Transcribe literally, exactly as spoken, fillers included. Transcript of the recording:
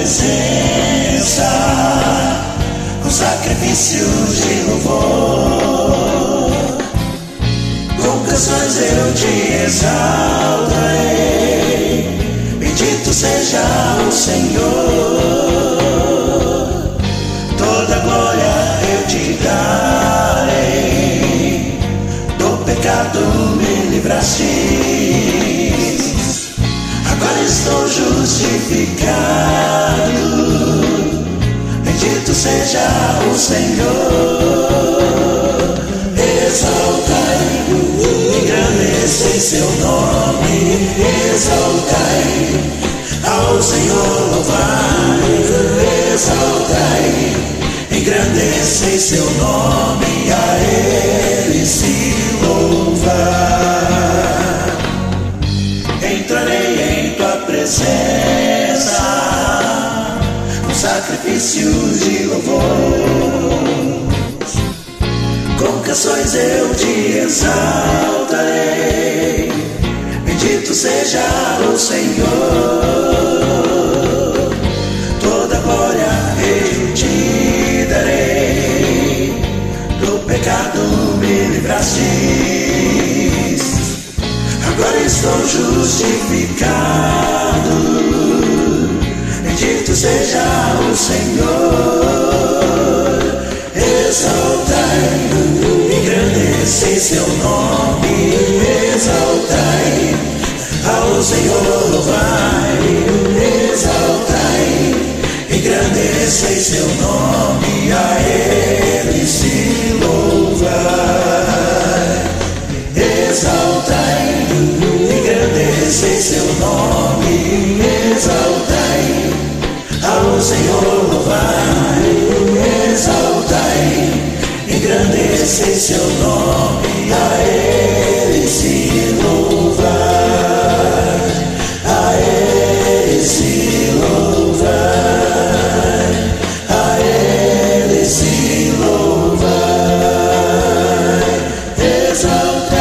presença com sacrifícios de louvor. Com canções eu te exaltarei. Bendito seja o Senhor. Toda glória eu te darei. Do pecado me livraste. Agora estou justificado. Bendito seja o Senhor. Exaltai, engrandecei seu nome. Exaltai, ao Senhor louvai. Exaltai, engrandecei seu nome. A Ele se louvar. Entrarei em tua presença com sacrifícios de louvor. Com canções eu te exaltarei. Bendito seja o Senhor. Toda glória eu te darei. Do pecado me livraste. Agora estou justificado. Bendito seja o Senhor. Exaltai, engrandecei seu nome. Exaltai, ao Senhor louvai. Exaltai, engrandecei seu nome. A Ele se louvar. Exaltai, engrandecei seu nome. Exaltai, ao Senhor louvai. Exaltai, engrandecei seu nome. A Ele se louvar. A Ele se louvar. A Ele se louvar. Exaltai.